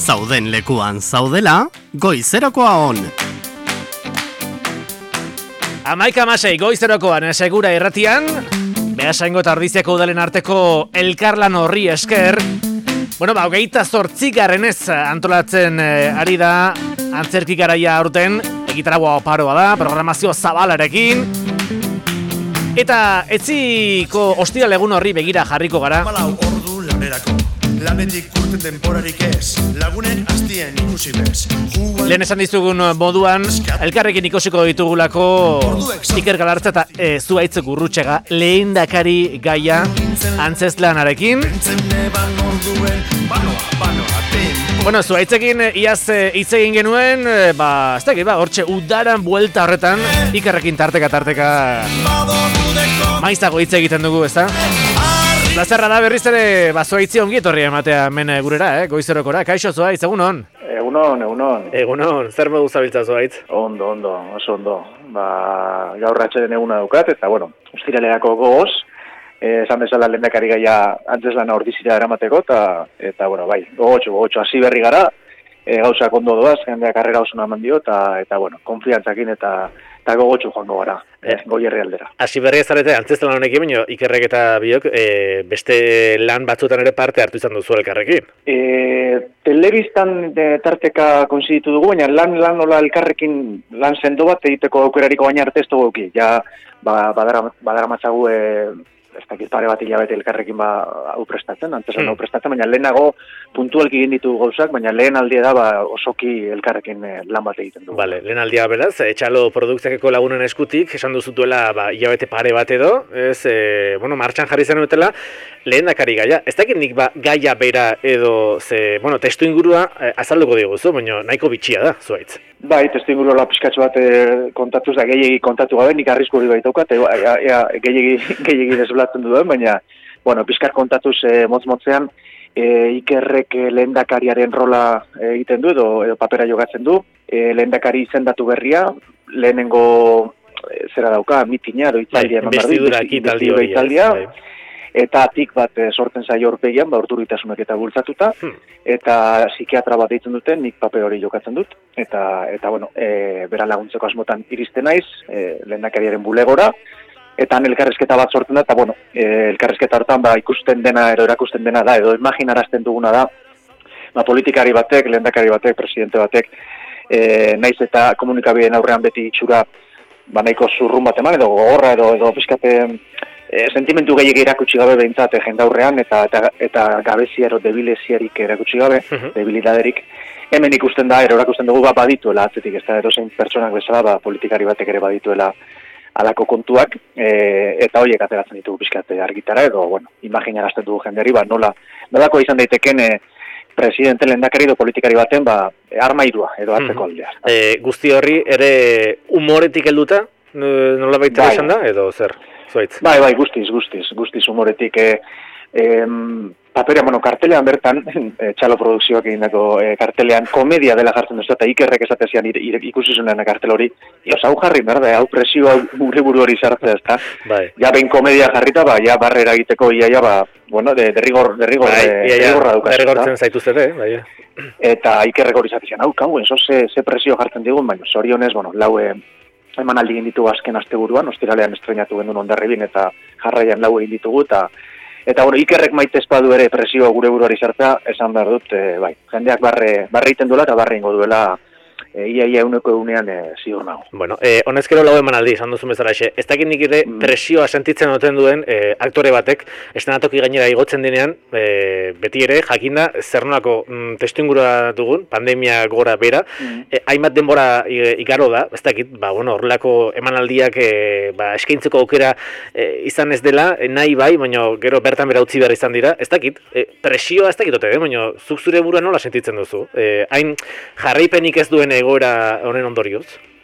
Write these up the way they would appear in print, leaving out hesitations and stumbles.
Zauden lekuan zaudela, goizerokoa on. 11:06 goizerokoan segura irratian, Beasaingo eta Ordiziako udalen arteko elkarlan horri esker, 28. antolatzen ari da antzerki garaia aurten, egitaragua oparoa da, programazio zabalarekin, eta etziko ostiral egun horri begira jarriko gara. Lanetik urten denporarik ez, lagunen astien ikusi bez. Lehen esan dizugun moduan, elkarrekin ikusiko ditugulako Iker Galartza eta Zuhaitz Gurrutxaga lehendakari gaia antzezlanarekin. Zuhaitzekin iaz hitz egin genuen, hortxe udaran buelta horretan, Ikerrekin tarteka maizago hitz egiten dugu, ezta? Plazerra da berriz ere, Zuhaitzi ongi etorri ematea hemen gurera, goizerokora. Kaixo, Zuhaitz, egunon? Egunon, zer modu zabiltza, Zuhaitz? Ondo, oso ondo. Gaur ratxeden eguna dukat, eta, ustiraleako gogoz, esan bezala lehendakari gaia antzeslana Ordizira eramateko, eta gogotxo, hasi berri gara, gauzak ondo doaz, jendeak arrera osuna eman dio, eta konfiantzakin eta gogotxo joango gara, goierri aldera. Hasi berri ezarete, antzestan honekin, baina Ikerrek eta biok beste lan batzuetan ere parte hartu izan duzu elkarrekin. Telebistan tarteka konsiditu dugu, baina lan nola elkarrekin lan sendo bat egiteko aukerariko baina arte ez dugu eki. Ja, badara matzagu, ez dakit pare bat hilabete elkarrekin hau prestatzen, antzesan hau prestatzen, baina lehenago puntualki egin ditu gauzak, baina lehen aldia da osoki elkarrekin lan bat egiten dugu. Bale, lehen aldia beraz, Etxalo produkziakeko lagunen eskutik, esan duzutuela hilabete pare bat edo, martxan jarri zen dutela, lehendakari gaia. Ez dakit nik gaia bera edo, testu ingurua azalduko diguzu, baina nahiko bitxia da, Zuhaitz. Bai, testu ingurua pixkatxo bat kontatuz da, gehiagi kontatu gabe, nik arrisku hori baitaukat, gehiagi desblatzen duen, baina, pixkat kontatuz motz-motzean, Ikerrek lehendakariaren rola egiten du, edo papera jogatzen du, lehendakari izendatu berria, lehenengo zera dauka, mitina, edo itzaldia eman itzaldia, eta atik bat sorten zaio aurpegian, urduritasunak eta bultzatuta, eta psikiatra bat deitzen duten, nik paper hori jokatzen dut, eta bera laguntzeko asmotan iristen naiz, lehendakariaren bulegora, eta elkarrizketa bat sortzen da, eta elkarrizketa hortan ikusten dena, erakusten dena da, edo imaginarazten duguna da, politikari batek, lehendakari batek, presidente batek, naiz eta komunikabideen aurrean beti itxura, nahiko zurrun bat eman, edo gogorra, edo pixkate, sentimentu gehiago erakutsi gabe behintzat jendaurrean, eta gabeziaro debileziarik erakutsi gabe, debilidaderik, hemen ikusten da, erakusten dugu badituela atzetik, ez da edozein pertsonak bezala, politikari batek ere badituela alako kontuak, eta horiek ateratzen ditugu pixkate argitara, edo, imaginarazten dugu jenderi, nolako izan daiteken presidente lehendakari edo politikari baten, armairua edo atzeko aldea. Guzti horri ere humoretik helduta, nola baita esan da, edo zer? Zuhaitz? Bai, guztiz humoretik. Paperia, kartelean bertan, Txalo produkzioak egindako kartelean, komedia dela jartzen duzta, eta Ikerrek esatezian ikusi zunean kartel hori, hau jarri, hau presio gure buru hori sartzea, ezta? Ja, behin komedia jarrita, barrera egiteko, derrigorra dukaz. Derrigortzen zaituzte, bai. Eta Ikerrek hori esatezian, ze presio jartzen digun, baina zorionez, eman aldi egin ditugu azken asteburuan, ostiralean estrenatu gendun Hondarribin, eta jarraian lau egin ditugu, eta Ikerrek maite espadu ere presio gure buruari sartzea, esan behar dut, jendeak barre egiten duela eta barre ingo duela, ia euneko egunean ziur nago. Honezkero lau emanaldi, esan duzun bezala xe. Ez dakit nik ere presioa sentitzen duten duen aktore batek, estenatoki gainera igotzen denean, beti ere, jakinda, zer nolako testu ingurua dugun, pandemia gora bera, hainbat denbora igaro da, ez dakit, horrelako emanaldiak eskaintzeko aukera izan ez dela, nahi bai, baina gero bertan bera utzi behar izan dira, ez dakit, presioa ez dakit ote, baina zuk zure burua nola sentitzen duzu? Hain jarraipenik ez duen egoera honen ondorioz?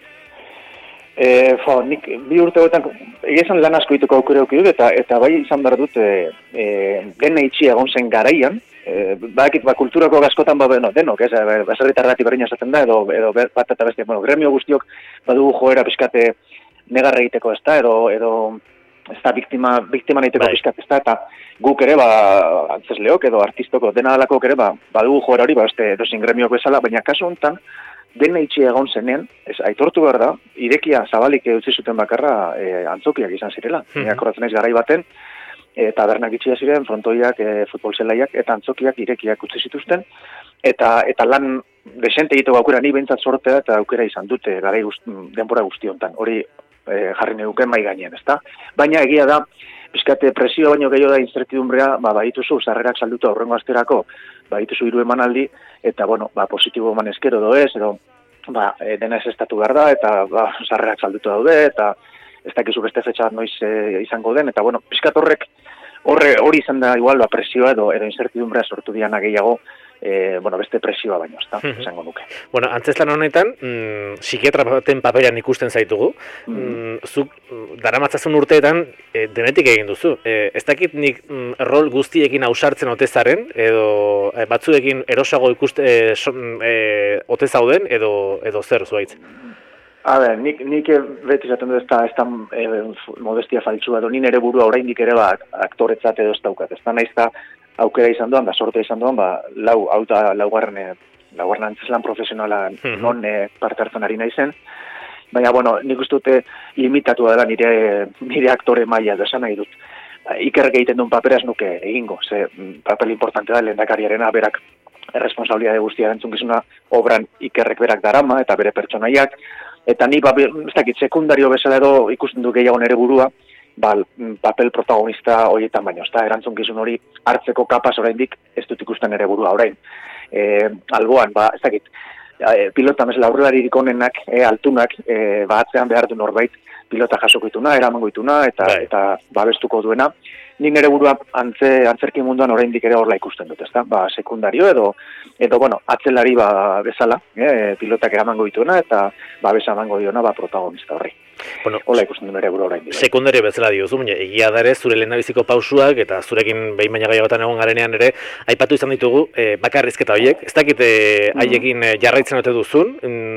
Nik bi urte goetan egizan lan asko dituko aukera dut, eta bai izan behar dut dena itxia egon zen garaian, kulturako gaskotan denok, baserritarrati berdina esaten da, edo bat eta bestia, gremio guztiok badugu joera pixkate negarra egiteko, ezta, edo ez da biktima nahiteko pizkat, ez da, eta guk ere, antzesleok edo artistoko dena dalako ere, badugu joera hori, beste edozein gremiok bezala, baina kasu honetan, dena itxi egon zenean, aitortu behar da, irekia zabalik utzi zuten bakarra antzokiak izan zirela. Akordatzen naiz garai baten, tabernak itxia ziren, frontoiak, futbol zelaiak, eta antzokiak irekiak utzi zituzten, eta lan desente egiteko aukera ni behintzat sortea, eta aukera izan dute garai denbora guzti honetan. Hori jarri neuken mai gainean, ezta? Baina egia da, pizkate presio baino gehiago da incertidumbrea, badituzu sarrerak salduta aurrengo asterako, badituzu 3 emanaldi, eta positibo eman eskero edo ez, edo dena ez estatu behar da, eta sarrerak salduta daude, eta ez dakizu beste fetxa noiz izango den, eta pizkat hori izan da igual presioa edo incertidumbrea sortu diana gehiago, beste presioa baino, ezta, esango nuke. Antzeslan honetan, psikiatra baten paperan ikusten zaitugu, zuk daramatzazun urteetan denetik egin duzu. Ez dakit nik rol guztiekin ausartzen ote zaren, edo batzuekin erosago ote zauden, edo zer zuaitz? Nik beti zaten du ez da modestia faltsua, edo nire burua oraindik ere aktoretzat edo ez daukat. Ez da naiz da aukera izan duan, sorte izan duan, laugarren antzeslan profesionala non parte hartzen ari naizen. Baina, nik uste dute limitatu dela nire aktore maila edo esan nahi dut. Ikerrek egiten duen papera ez nuke egingo, ze papel importante da lehendakariarena berak erresponsabilitate guztia erantzukizuna obran Ikerrek berak darama eta bere pertsonaiak, eta ni ez dakit sekundario bezala edo ikusten du gehiago nere burua, papel protagonista horietan baino, ezta erantzunkizun hori hartzeko kapaz oraindik ez dut ikusten ere burua orain. Alboan, ez dakit, pilota mesela aurrelaririk onenak, altunak, atzean behar du norbait pilota jasoko dituna, eramango dituna, eta babestuko duena. Ni nere burua antzerki munduan oraindik ere horla ikusten dut, ezta? Sekundario edo atzelari bezala, pilotak eramango dituena eta babesa emango diona protagonista horri. Hola ikusten dut nere burua oraindik. Sekundario bezala diozu, baina egia da ere zure lehendabiziko pausuak eta zurekin behin baina gehiagotan egon garenean ere aipatu izan ditugu bakarrizketa horiek. Ez dakit haiekin jarraitzen ote duzun,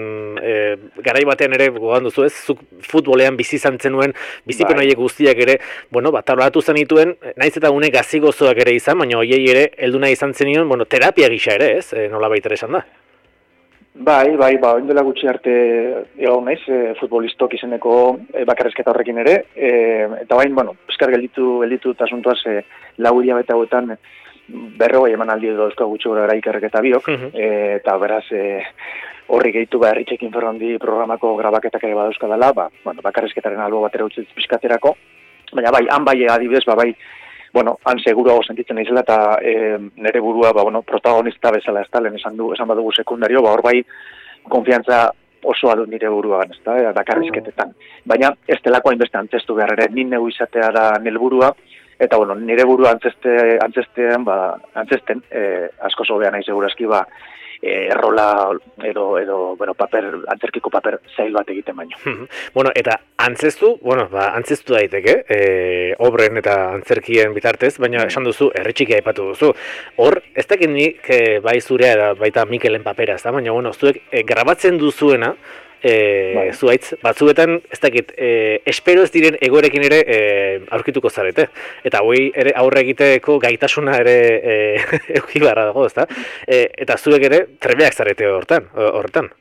garai batean ere gogoan duzu ez, zuk futbolean bizi izan zenuen, bizipen horiek guztiak ere, tablatu zenituen, naiz eta une gazigozoak ere izan, baina hoiei ere heldu nahi izan zenion, terapia gisa ere, ez? Nola baita esan da? Bai, oindela gutxi arte egon naiz, futbolistok izeneko bakarrizketa horrekin ere, eta eskar gelditu asuntoaz 4 hilabete hauetan 40 emanaldi edo euskal gutxi gora Ikerrek eta biok, eta beraz horri gehitu Herritxekin Ferrandi programako grabaketak ere badauzkadala, bakarrizketaren albo batera utzi pizkaterako, baina han adibidez, han seguruago sentitzen naizela eta nere burua protagonista bezala, ez da, lehen esan badugu sekundario, hor konfiantza osoa dut nire buruan, ez da, bakarrizketetan. Baina ez delako hainbeste antzestu behar ere, nire neu izatea da nire burua, eta nire burua antzesten, asko zobea nahi segurazki, errola edo antzerkiko paper zail bat egiten baino. Eta antzestu daiteke, obren eta antzerkien bitartez, baina esan duzu, Herritxiki aipatu duzu. Hor, ez dakit nik bai zurea eta baita Mikelen papera, ez da, baina zuek grabatzen duzuena, zuaitz, batzuetan, ez dakit, espero ez diren egoerekin ere aurkituko zarete. Eta hoi ere aurre egiteko gaitasuna ere euki barra dago, ez da? Eta zuek ere trebeak zarete horretan.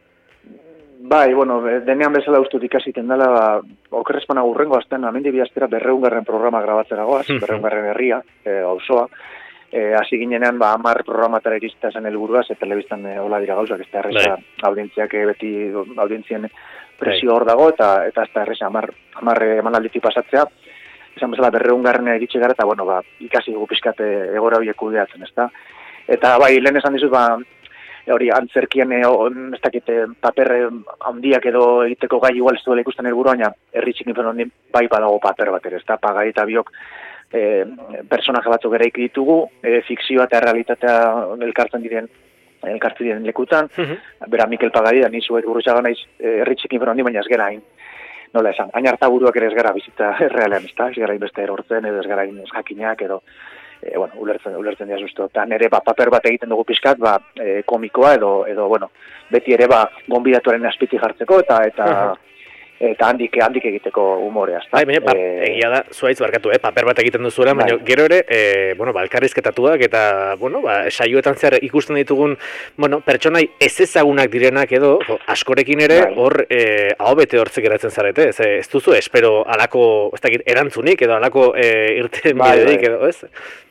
Bai, denean bezala ustut ikasiten dela, okerrezpana urrengo azten, amendi bi astera 200. Programa grabatzera goaz, 200. herria, auzoa. Hasi ginenean, 10 programatara irista zen helburua, ze telebistan hola dira gauzak, ez da erreza audientziak beti audientzien presio hor dago, eta ez da erreza 10 emanalditik pasatzea. Esan bezala 200. iritsi gara, eta ikasi dugu pixkat egora horiek kudeatzen, ez da. Eta lehen esan dizut, hori antzerkien ez dakite paper handiak edo egiteko gai igual ez duela ikusten helburua, baina Herritxekin Ferrandi bai badago paper bat ere, ez da, Pagai eta biok personaje batzuk ere ditugu, fikzioa eta realitatea elkartzen diren lekutan, bera Mikel Pagai da, nizuek burutxaga naiz Herritxekin Ferrandi, baina ez gara hain, nola esan, hain hartaburuak ere ez gara bizitza errealean, ez da, ez gara inbeste erortzen, edo ez gara ez jakinak, edo ulertzen dira zuztu. Eta nire paper bat egiten dugu pixkat, komikoa edo beti ere gonbidatuaren azpiti jartzeko, eta eta handik egiteko umorea, ezta? Baina, egia da, zuaitz barkatu, paper bat egiten duzuela, baina gero ere, elkarrizketatuak eta, saioetan zehar ikusten ditugun, pertsonai ez ezagunak direnak edo, askorekin ere, hor, hau bete hortzik geratzen zarete, ez duzu, espero alako, ez dakit, erantzunik edo alako irten biderik edo, ez?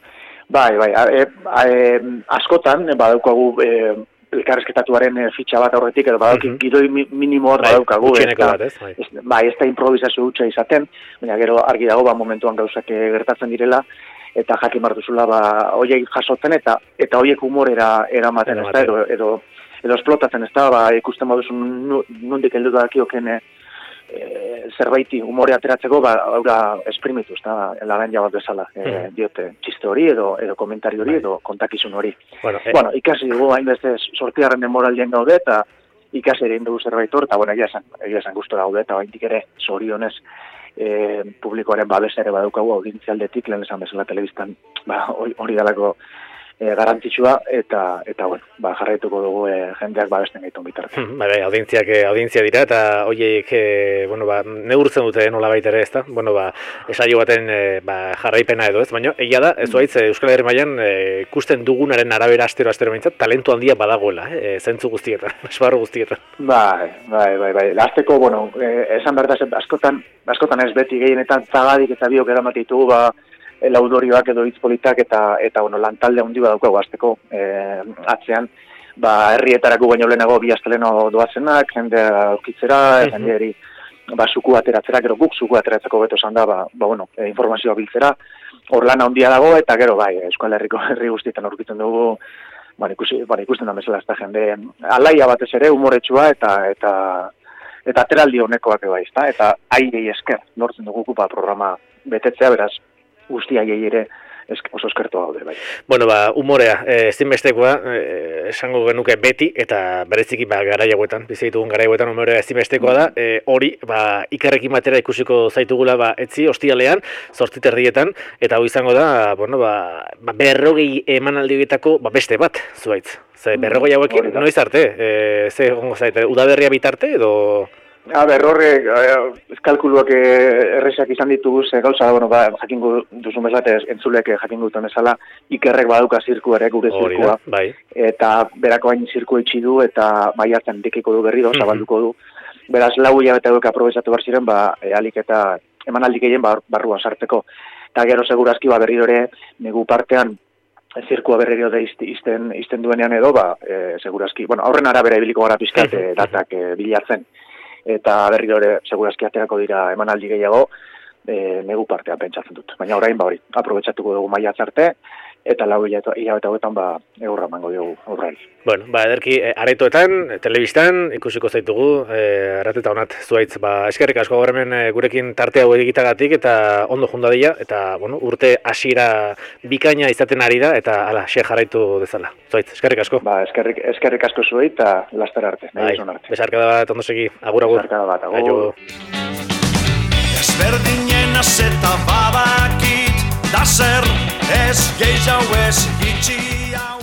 Askotan, badaukagu, elkarrizketatuaren fitxa bat aurretik, edo badaukin gidoi minimo hor badaukagu. Ez da improvisazio hutsa izaten, baina gero argi dago momentuan gauzak gertatzen direla, eta jakin martuzula hoiek jasotzen eta hoiek humorera eramaten, ez da, edo esplotatzen, ez da, ikusten baduzun nondik heldu dakioken zerbaiti umore ateratzeko, aurra esprimitu, ez da, laganja bat bezala, diote, txiste hori, edo komentari hori, edo kontakizun hori. Ikasi dugu, hainbeste sortiarren denboraldien gaude, eta ikasi egin dugu zerbait hor, eta egia esan gustora gaude, eta baindik ere, zorionez, publikoaren babes ere badaukagu, audientzialdetik, lehen esan bezala telebistan, hori dalako garantzitsua, eta jarraituko dugu jendeak babesten gaitu bitarte. Audientzia dira, eta horiek, neurtzen dute nola baita ere, ez da? Esaio baten jarraipena edo ez, baina egia da, ez zuaitz, Euskal Herri mailan ikusten dugunaren arabera astero behintzat, talentu handia badagoela, zentzu guztietan, esbarro guztietan. Bai. Lasteko, esan behar da, askotan ez beti gehienetan zagadik eta biok eramate ditugu, laudorioak edo hitz politak eta lantalde handi badaukagu hasteko atzean herrietarako baino lehenago bi asteleno doazenak, jende aurkitzera, jendeari suku ateratzera, gero guk suku ateratzeko beto esan da, informazioa biltzera, hor lan handia dago eta gero Euskal Herriko herri guztietan aurkitzen dugu, ikusten da bezala ez da jende alaia batez ere umoretsua eta ateraldi honekoak ezta, eta aiei esker lortzen dugu kupa programa betetzea, beraz guztia ere oso eskertu gaude, bai. Umorea, ezinbestekoa, esango genuke beti, eta bereziki garai hauetan, bizi ditugun garai hauetan umorea ezinbestekoa da, hori, ikarrekin batera ikusiko zaitugula, etzi, ostialean, 8:00, eta hori izango da, 40 emanaldi horietako beste bat, zuaitz. Ze 40 hauekin, noiz arte? Ze, udaberria bitarte, edo... Horrek, kalkuluak erresak izan ditugu, gauza, jakingo duzun bezala, entzulek jakingo duten bezala, ikerrek badauka zirkua ere, gure zirkua, eta berako hain zirkua itxi du, eta maiatzen dekiko du berri zabalduko du. Beraz, 4 hilabete duke aprobezatu behar ziren, alik eta emanaldik egin barruan sartzeko. Eta gero segurazki berriro ere, negu partean, zirkua berriro da izten duenean edo, segurazki, aurren arabera ibiliko gara pizkat datak bilatzen. Eta berriro ere segurazki aterako dira emanaldi gehiago, negu partean pentsatzen dut. Baina orain hori, aprobetxatuko dugu maiatz arte, eta 4 hilabete hauetan egurra emango diogu aurrari. Ederki, aretoetan, telebistan, ikusiko zaitugu, arreteta honat zuaitz, eskerrik asko gaur hemen gurekin tarte hau egitagatik, eta ondo jundadila, eta urte hasiera bikaina izaten ari da, eta jarraitu dezala. Zuaitz, eskerrik asko. Eskerrik asko zuei, eta laster arte, nahi izan arte. Besarkada bat, ondo segi, agur. Besarkada bat, agur. Ezberdinen azeta badakit, da zer ez gehiago ez gitxi hau.